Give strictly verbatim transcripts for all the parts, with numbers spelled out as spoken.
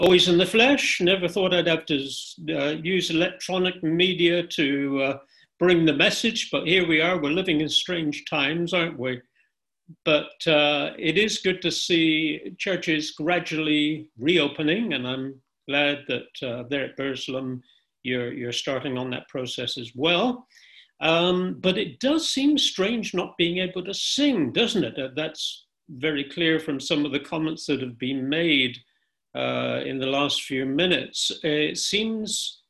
always in the flesh. Never thought I'd have to uh, use electronic media to uh, bring the message, but here we are. We're living in strange times, aren't we? But uh, it is good to see churches gradually reopening, and I'm glad that uh, there at Burslem you're, you're starting on that process as well. Um, but it does seem strange not being able to sing, doesn't it? Uh, that's very clear from some of the comments that have been made uh, in the last few minutes. It seems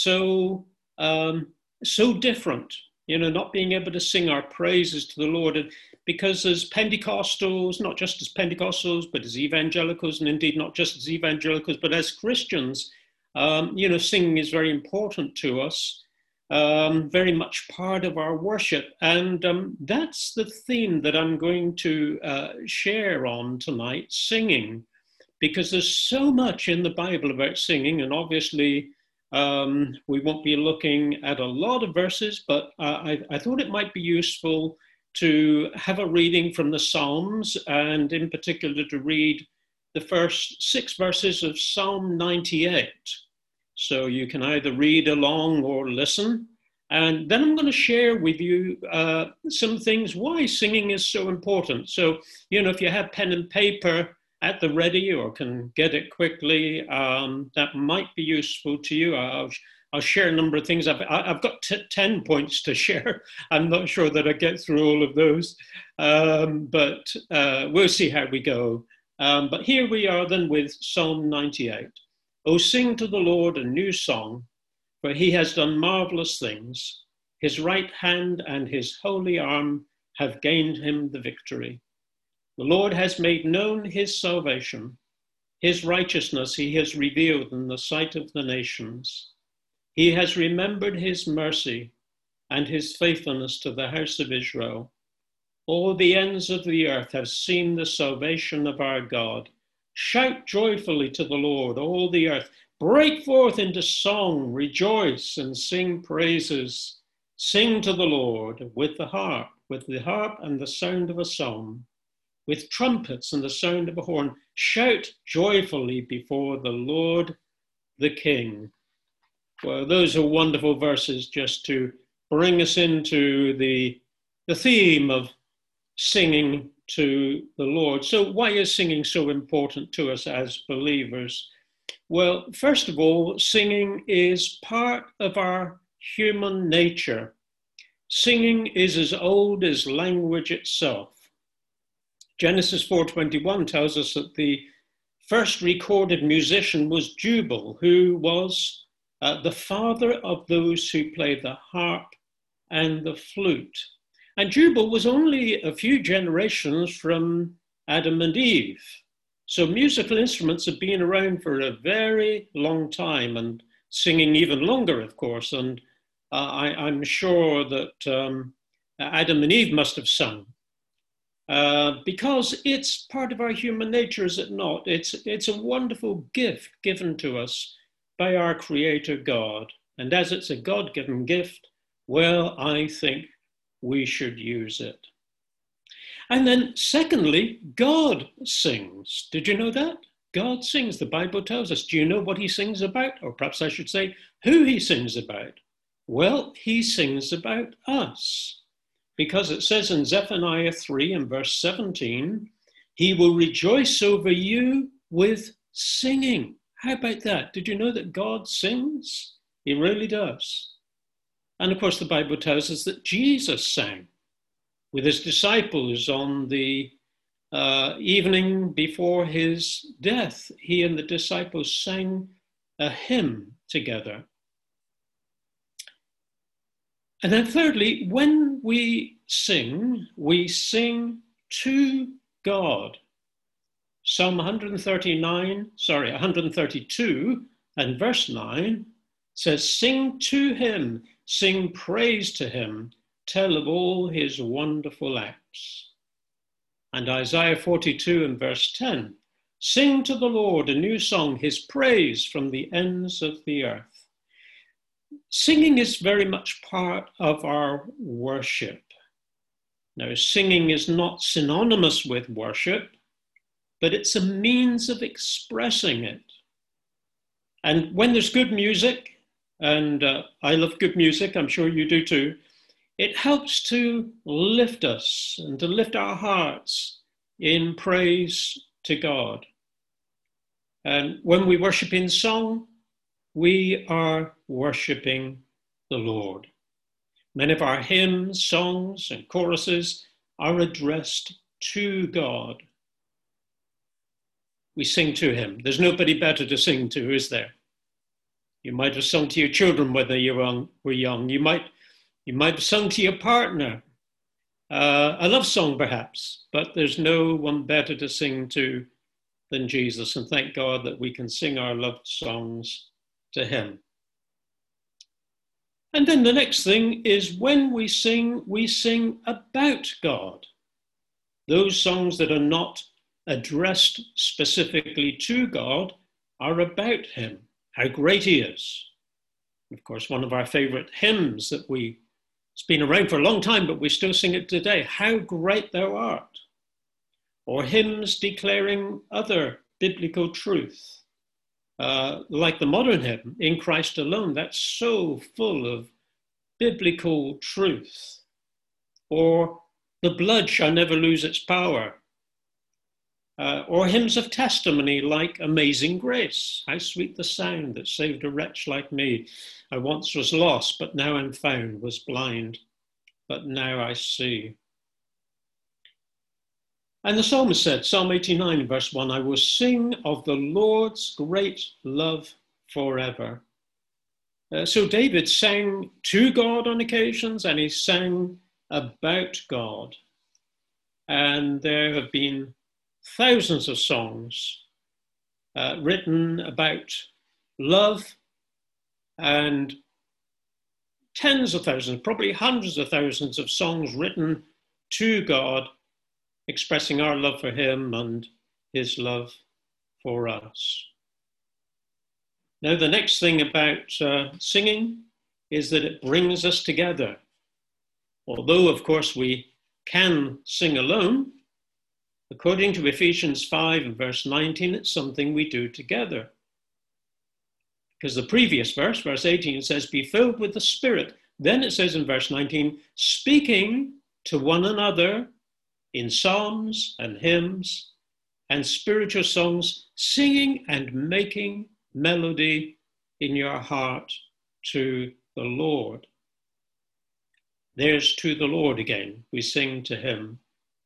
so, um, so different, you know, not being able to sing our praises to the Lord. And because as Pentecostals, not just as Pentecostals, but as evangelicals, and indeed not just as evangelicals, but as Christians, um, you know, singing is very important to us. Um, very much part of our worship. And um, that's the theme that I'm going to uh, share on tonight, singing, because there's so much in the Bible about singing, and obviously um, we won't be looking at a lot of verses, but uh, I, I thought it might be useful to have a reading from the Psalms, and in particular to read the first six verses of Psalm ninety-eight. So you can either read along or listen. And then I'm going to share with you uh, some things why singing is so important. So, you know, if you have pen and paper at the ready or can get it quickly, um, that might be useful to you. I'll, I'll share a number of things. I've, I've got t- ten points to share. I'm not sure that I get through all of those, um, but uh, we'll see how we go. Um, but here we are then with Psalm ninety-eight. Oh, sing to the Lord a new song, for he has done marvelous things. His right hand and his holy arm have gained him the victory. The Lord has made known his salvation. His righteousness he has revealed in the sight of the nations. He has remembered his mercy and his faithfulness to the house of Israel. All the ends of the earth have seen the salvation of our God. Shout joyfully to the Lord, all the earth. Break forth into song, rejoice and sing praises. Sing to the Lord with the harp, with the harp and the sound of a psalm, with trumpets and the sound of a horn. Shout joyfully before the Lord, the King. Well, those are wonderful verses just to bring us into the, the theme of singing to the Lord. So why is singing so important to us as believers? Well, first of all, singing is part of our human nature. Singing is as old as language itself. Genesis four twenty-one tells us that the first recorded musician was Jubal, who was uh, the father of those who played the harp and the flute. And Jubal was only a few generations from Adam and Eve. So musical instruments have been around for a very long time, and singing even longer, of course. And uh, I, I'm sure that um, Adam and Eve must have sung uh, because it's part of our human nature, is it not? It's, it's a wonderful gift given to us by our Creator God. And as it's a God-given gift, well, I think we should use it. And then secondly, God sings. Did you know that? God sings. The Bible tells us. Do you know what he sings about? Or perhaps I should say who he sings about. Well, he sings about us. Because it says in Zephaniah three and verse seventeen, he will rejoice over you with singing. How about that? Did you know that God sings? He really does. And of course, the Bible tells us that Jesus sang with his disciples on the uh, evening before his death. He and the disciples sang a hymn together. And then thirdly, when we sing, we sing to God. Psalm one thirty-nine, sorry, one thirty-two and verse nine says, sing to him, sing praise to him, tell of all his wonderful acts. And Isaiah forty-two and verse ten, sing to the Lord a new song, his praise from the ends of the earth. Singing is very much part of our worship. Now, singing is not synonymous with worship, but it's a means of expressing it. And when there's good music, and uh, I love good music, I'm sure you do too, it helps to lift us and to lift our hearts in praise to God. And when we worship in song, we are worshiping the Lord. Many of our hymns, songs, and choruses are addressed to God. We sing to him. There's nobody better to sing to, is there? You might have sung to your children when they were young. You might, you might have sung to your partner. Uh, a love song, perhaps, but there's no one better to sing to than Jesus. And thank God that we can sing our love songs to him. And then the next thing is when we sing, we sing about God. Those songs that are not addressed specifically to God are about him, how great he is. Of course, one of our favorite hymns that we, it's been around for a long time, but we still sing it today, How Great Thou Art. Or hymns declaring other biblical truth, uh, like the modern hymn, In Christ Alone, that's so full of biblical truth. Or The Blood Shall Never Lose Its Power. Uh, or hymns of testimony like Amazing Grace. How sweet the sound that saved a wretch like me. I once was lost, but now I'm found, was blind, but now I see. And the psalmist said, Psalm eighty-nine, verse one, I will sing of the Lord's great love forever. Uh, so David sang to God on occasions, and he sang about God. And there have been thousands of songs uh, written about love, and tens of thousands, probably hundreds of thousands of songs written to God, expressing our love for him and his love for us. Now, the next thing about uh, singing is that it brings us together. Although, of course, we can sing alone, according to Ephesians five and verse nineteen, it's something we do together. Because the previous verse, verse eighteen, says, be filled with the Spirit. Then it says in verse nineteen, speaking to one another in psalms and hymns and spiritual songs, singing and making melody in your heart to the Lord. There's to the Lord again. We sing to him.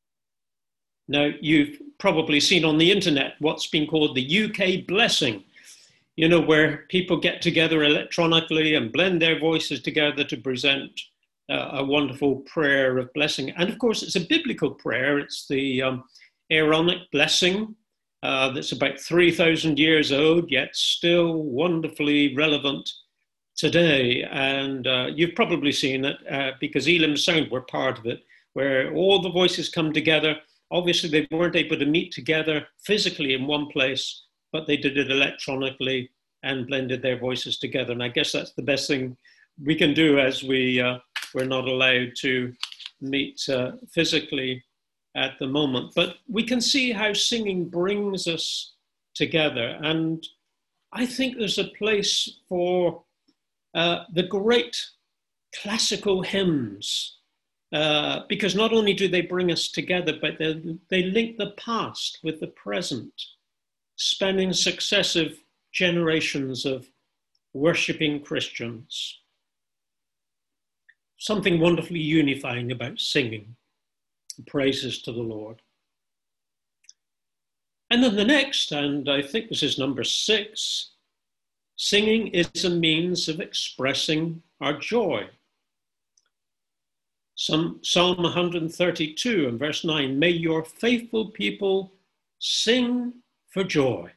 Now, you've probably seen on the internet what's been called the U K blessing, you know, where people get together electronically and blend their voices together to present uh, a wonderful prayer of blessing. And of course, it's a biblical prayer. It's the um, Aaronic blessing uh, that's about three thousand years old, yet still wonderfully relevant today. And uh, you've probably seen it uh, because Elim Sound were part of it, where all the voices come together. Obviously, they weren't able to meet together physically in one place, but they did it electronically and blended their voices together. And I guess that's the best thing we can do, as we, uh, we're not allowed to meet uh, physically at the moment. But we can see how singing brings us together. And I think there's a place for uh, the great classical hymns, Uh, because not only do they bring us together, but they, they link the past with the present, spanning successive generations of worshipping Christians. Something wonderfully unifying about singing praises to the Lord. And then the next, and I think this is number six, singing is a means of expressing our joy. Some, Psalm one thirty-two and verse nine, may your faithful people sing for joy.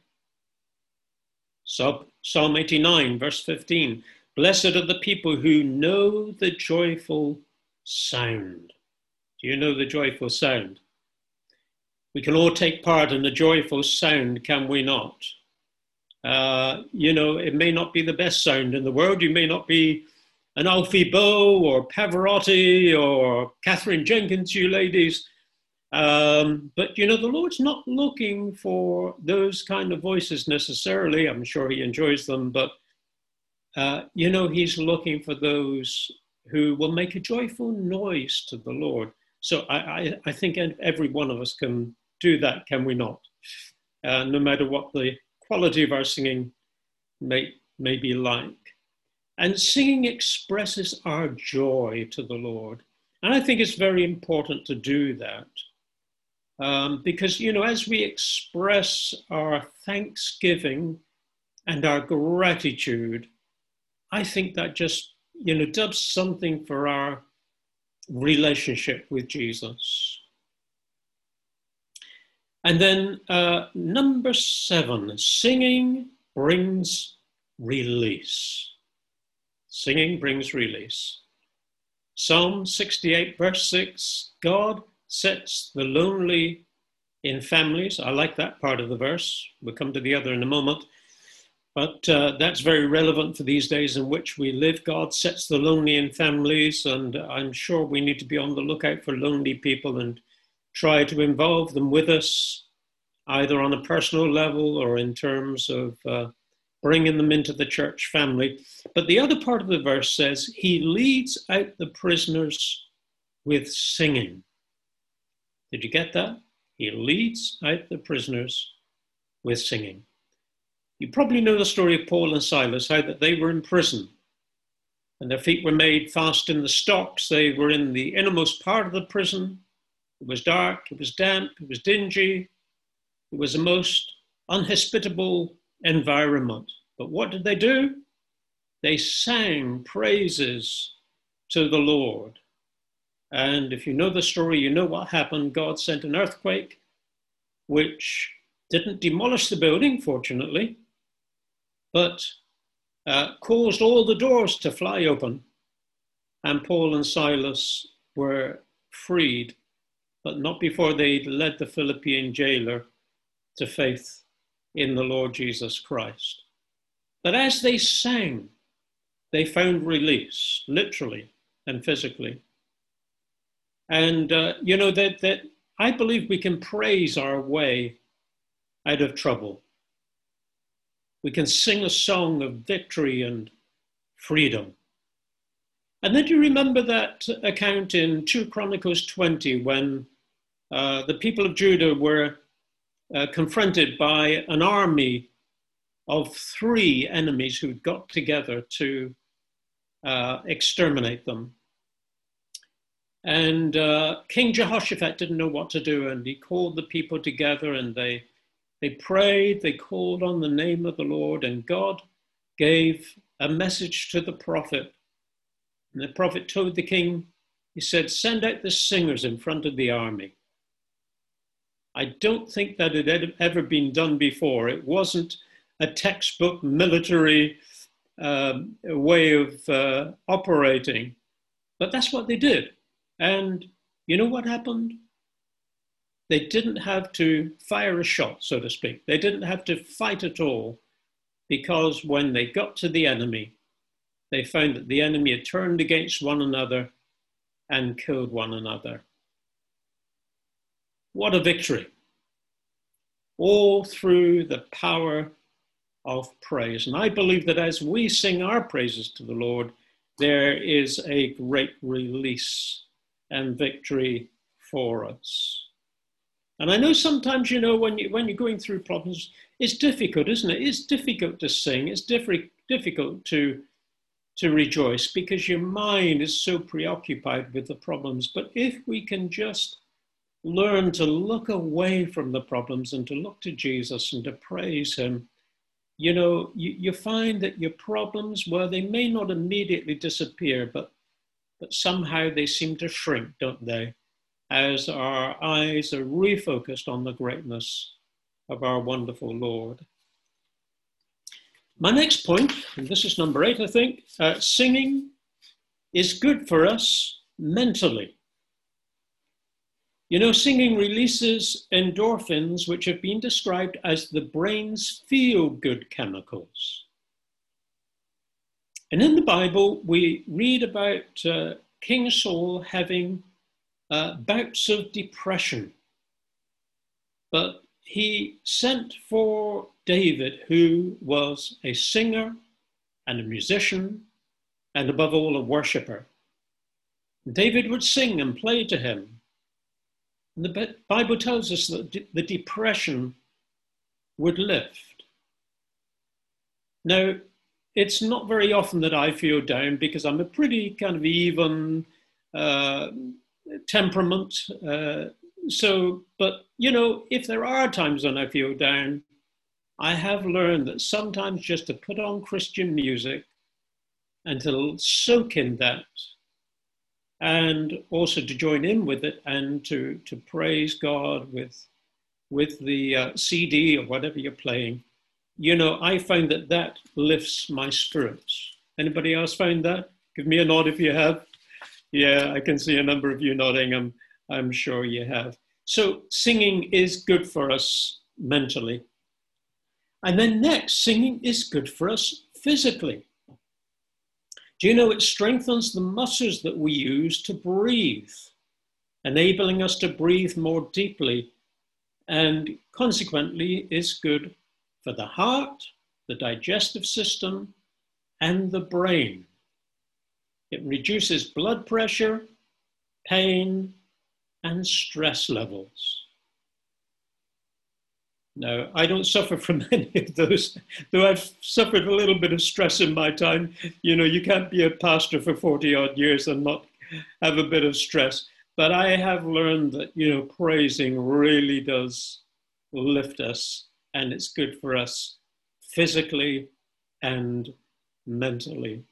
So, Psalm eighty-nine, verse fifteen, blessed are the people who know the joyful sound. Do you know the joyful sound? We can all take part in the joyful sound, can we not? Uh, you know, it may not be the best sound in the world. You may not be an Alfie Boe or Pavarotti or Catherine Jenkins, you ladies, Um, but, you know, the Lord's not looking for those kind of voices necessarily. I'm sure he enjoys them, but, uh, you know, he's looking for those who will make a joyful noise to the Lord. So I, I, I think every one of us can do that, can we not? Uh, no matter what the quality of our singing may, may be like. And singing expresses our joy to the Lord. And I think it's very important to do that. Um, because, you know, as we express our thanksgiving and our gratitude, I think that just, you know, does something for our relationship with Jesus. And then uh, number seven, singing brings release. Singing brings release. Psalm sixty-eight, verse six, God sets the lonely in families. I like that part of the verse. We'll come to the other in a moment. But uh, that's very relevant for these days in which we live. God sets the lonely in families, and I'm sure we need to be on the lookout for lonely people and try to involve them with us, either on a personal level or in terms of uh, bringing them into the church family. But the other part of the verse says, he leads out the prisoners with singing. Did you get that? He leads out the prisoners with singing. You probably know the story of Paul and Silas, how that they were in prison and their feet were made fast in the stocks. They were in the innermost part of the prison. It was dark, it was damp, it was dingy. It was a most unhospitable environment. But what did they do? They sang praises to the Lord. And if you know the story, you know what happened. God sent an earthquake, which didn't demolish the building, fortunately, but uh, caused all the doors to fly open. And Paul and Silas were freed, but not before they led the Philippian jailer to faith in the Lord Jesus Christ. But as they sang, they found release, literally and physically. And, uh, you know, that, that I believe we can praise our way out of trouble. We can sing a song of victory and freedom. And then do you remember that account in Second Chronicles twenty when uh, the people of Judah were uh, confronted by an army of three enemies who'd got together to uh, exterminate them. And uh, King Jehoshaphat didn't know what to do, and he called the people together, and they, they prayed, they called on the name of the Lord, and God gave a message to the prophet. And the prophet told the king, he said, send out the singers in front of the army. I don't think that it had ever been done before. It wasn't a textbook military um, way of uh, operating, but that's what they did. And you know what happened? They didn't have to fire a shot, so to speak. They didn't have to fight at all, because when they got to the enemy, they found that the enemy had turned against one another and killed one another. What a victory. All through the power of praise. And I believe that as we sing our praises to the Lord, there is a great release and victory for us. And I know sometimes, you know, when, you, when you're going through problems, it's difficult, isn't it? It's difficult to sing. It's diff- difficult to, to rejoice because your mind is so preoccupied with the problems. But if we can just learn to look away from the problems and to look to Jesus and to praise him, you know, you, you find that your problems, well, they may not immediately disappear, but, but somehow they seem to shrink, don't they? As our eyes are refocused on the greatness of our wonderful Lord. My next point, and this is number eight, I think, uh, singing is good for us mentally. You know, singing releases endorphins, which have been described as the brain's feel-good chemicals. And in the Bible, we read about uh, King Saul having uh, bouts of depression. but he sent for David, who was a singer and a musician, and above all, a worshipper. David would sing and play to him. And the Bible tells us that the depression would lift. Now, it's not very often that I feel down because I'm a pretty kind of even uh, temperament. Uh, so, but, you know, if there are times when I feel down, I have learned that sometimes just to put on Christian music and to soak in that, and also to join in with it and to, to praise God with, with the uh, C D or whatever you're playing, you know, I find that that lifts my spirits. Anybody else find that? Give me a nod if you have. Yeah, I can see a number of you nodding. I'm, I'm sure you have. So singing is good for us mentally. And then next, singing is good for us physically. Do you know it strengthens the muscles that we use to breathe, enabling us to breathe more deeply, and consequently is good for the heart, the digestive system, and the brain. It reduces blood pressure, pain, and stress levels. No, I don't suffer from any of those, though I've suffered a little bit of stress in my time. You know, you can't be a pastor for forty odd years and not have a bit of stress. But I have learned that, you know, praising really does lift us, and it's good for us physically and mentally.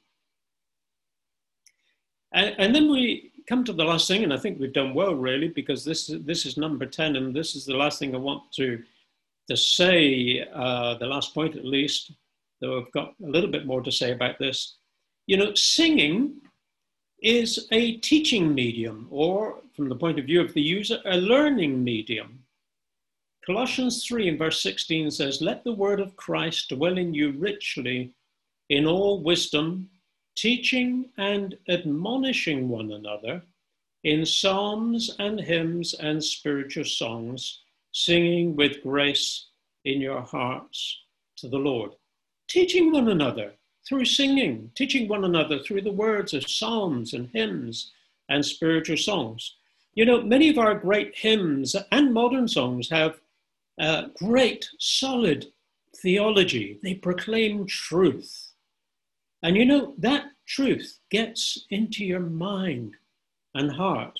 And, and then we come to the last thing, and I think we've done well, really, because this, this is number ten, and this is the last thing I want to to say, uh, the last point at least, though I've got a little bit more to say about this. You know, singing is a teaching medium, or from the point of view of the user, a learning medium. Colossians three and verse sixteen says, "Let the word of Christ dwell in you richly in all wisdom, teaching and admonishing one another in psalms and hymns and spiritual songs, singing with grace in your hearts to the Lord." Teaching one another through singing, teaching one another through the words of psalms and hymns and spiritual songs. You know, many of our great hymns and modern songs have uh, great, solid theology. They proclaim truth. And you know, that truth gets into your mind and heart.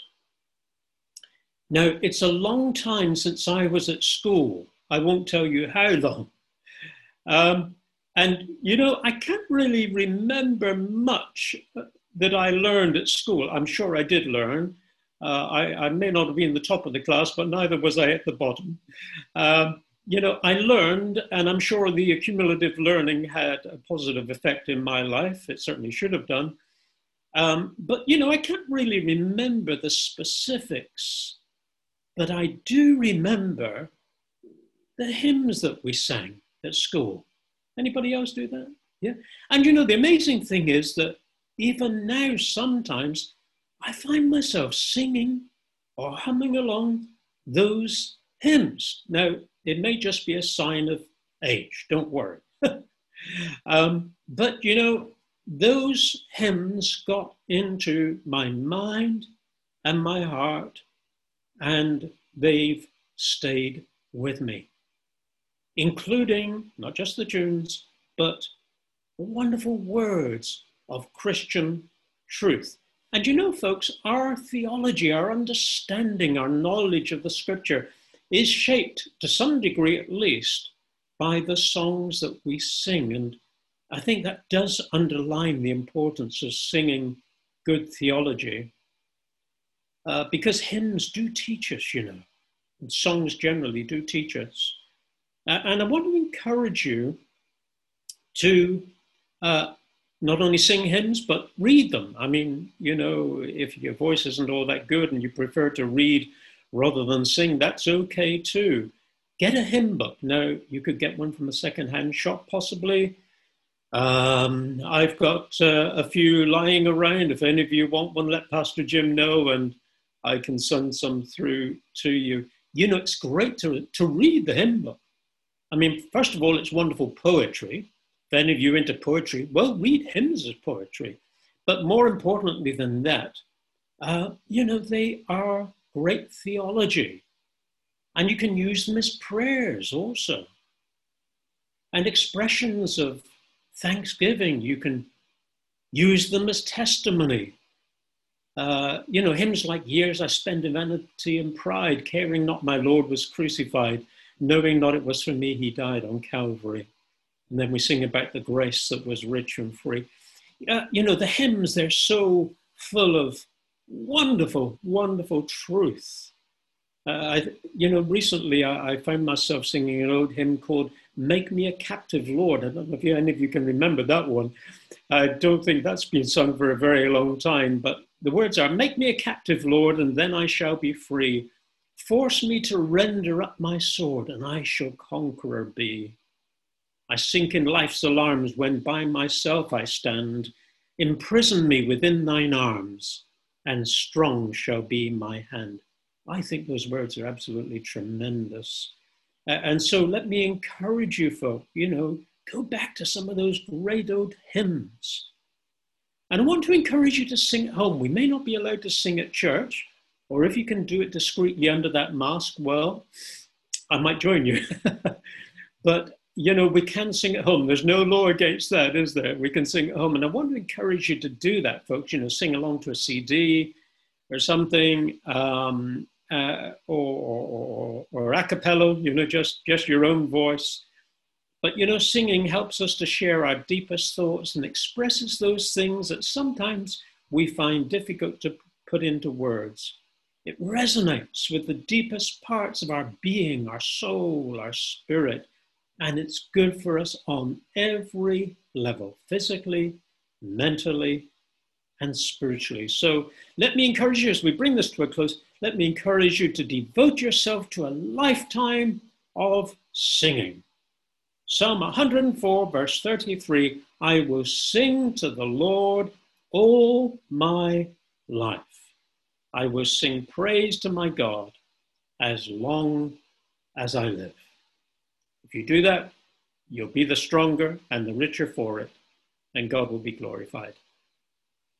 Now, it's a long time since I was at school. I won't tell you how long. Um, and, you know, I can't really remember much that I learned at school. I'm sure I did learn. Uh, I, I may not have been the top of the class, but neither was I at the bottom. Um, you know, I learned, and I'm sure the accumulative learning had a positive effect in my life. It certainly should have done. Um, but, you know, I can't really remember the specifics. But I do remember the hymns that we sang at school. Anybody else do that? Yeah. And you know, the amazing thing is that even now, sometimes I find myself singing or humming along those hymns. Now, it may just be a sign of age, don't worry. um, but you know, those hymns got into my mind and my heart, and they've stayed with me, including not just the tunes, but wonderful words of Christian truth. And you know, folks, our theology, our understanding, our knowledge of the scripture is shaped to some degree at least by the songs that we sing. And I think that does underline the importance of singing good theology. Uh, because hymns do teach us, you know, and songs generally do teach us. Uh, and I want to encourage you to uh, not only sing hymns, but read them. I mean, you know, if your voice isn't all that good and you prefer to read rather than sing, that's okay too. Get a hymn book. Now, you could get one from a secondhand shop, possibly. Um, I've got uh, a few lying around. If any of you want one, let Pastor Jim know, and I can send some through to you. you know, it's great to, to read the hymn book. I mean, first of all, it's wonderful poetry. If any of you are into poetry, well, read hymns as poetry. But more importantly than that, uh, you know, they are great theology. And you can use them as prayers also. And expressions of thanksgiving, you can use them as testimony. Uh, you know, hymns like Years I Spend in Vanity and Pride, caring not my Lord was crucified, knowing not it was for me he died on Calvary. And then we sing about the grace that was rich and free. Uh, you know, the hymns, they're so full of wonderful, wonderful truth. Uh, I, you know, recently I, I found myself singing an old hymn called Make Me a Captive Lord. I don't know if you, any of you can remember that one. I don't think that's been sung for a very long time, but the words are, make me a captive, Lord, and then I shall be free. Force me to render up my sword, and I shall conqueror be. I sink in life's alarms when by myself I stand. Imprison me within thine arms, and strong shall be my hand. I think those words are absolutely tremendous. Uh, and so let me encourage you folk, you know, go back to some of those great old hymns. And I want to encourage you to sing at home. We may not be allowed to sing at church, or if you can do it discreetly under that mask, well, I might join you. But, you know, we can sing at home. There's no law against that, is there? We can sing at home. And I want to encourage you to do that, folks. You know, sing along to a C D or something, um, uh, or, or, or a cappella, you know, just, just your own voice. But, you know, singing helps us to share our deepest thoughts and expresses those things that sometimes we find difficult to put into words. It resonates with the deepest parts of our being, our soul, our spirit, and it's good for us on every level, physically, mentally, and spiritually. So let me encourage you, as we bring this to a close, let me encourage you to devote yourself to a lifetime of singing. Psalm one hundred four, verse thirty-three, I will sing to the Lord all my life. I will sing praise to my God as long as I live. If you do that, you'll be the stronger and the richer for it, and God will be glorified.